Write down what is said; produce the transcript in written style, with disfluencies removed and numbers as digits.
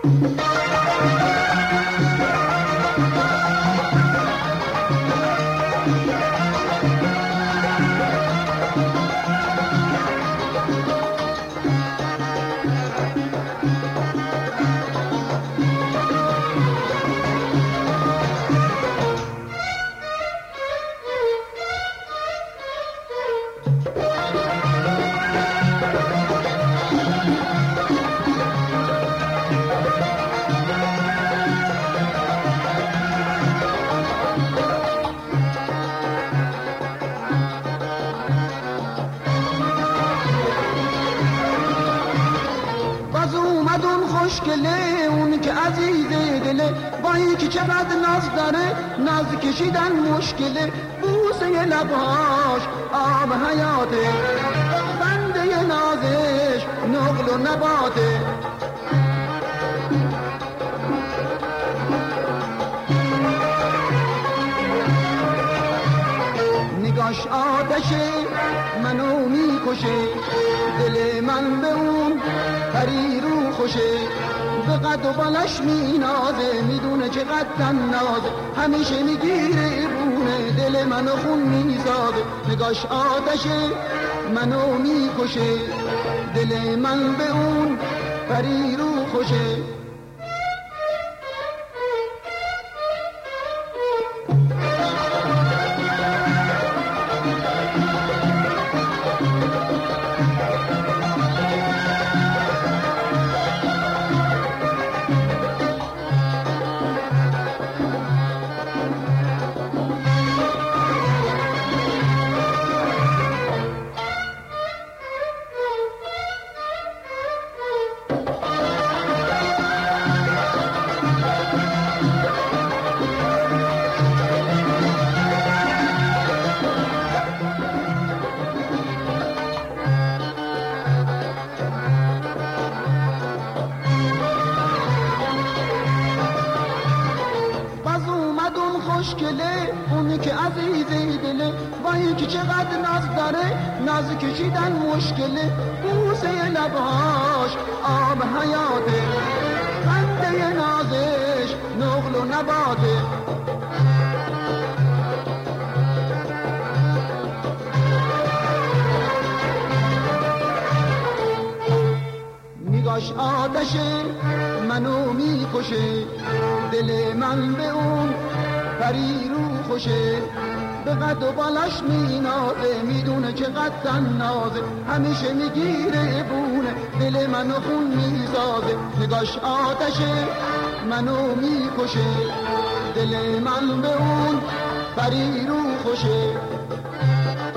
خوشگله اون که عزیز دله، با این که چقدر ناز داره، ناز کشیدن مشکله. بوسه لباش آب حیاته، بنده نازش نقل و نباته. نگاش آتشه منو میکشه، دل من به اون پری رو خوشه. به قد و بالش مینازه، میدونه چقدر نازه، همیشه میگیره بونه، دل منو خون میسازه. نگاش آتشه منو میکشه، دل من به اون پری رو خوشه. خوشگله اونی که عزیز دله، با این که چقدر ناز داره، ناز کشیدن مشکله. بوسه لباش آب حیاته، بنده نازش نقل و نباته. نگاش آتشه منو میکشه، دل من به اون پری رو خوشه. به قد و بالش مینازه، میدونه چقدر نازه، همیشه میگیره بونه، دل منو خون میسازه. نگاش آتشه منو میکشه، دل من به اون پری رو خوشه.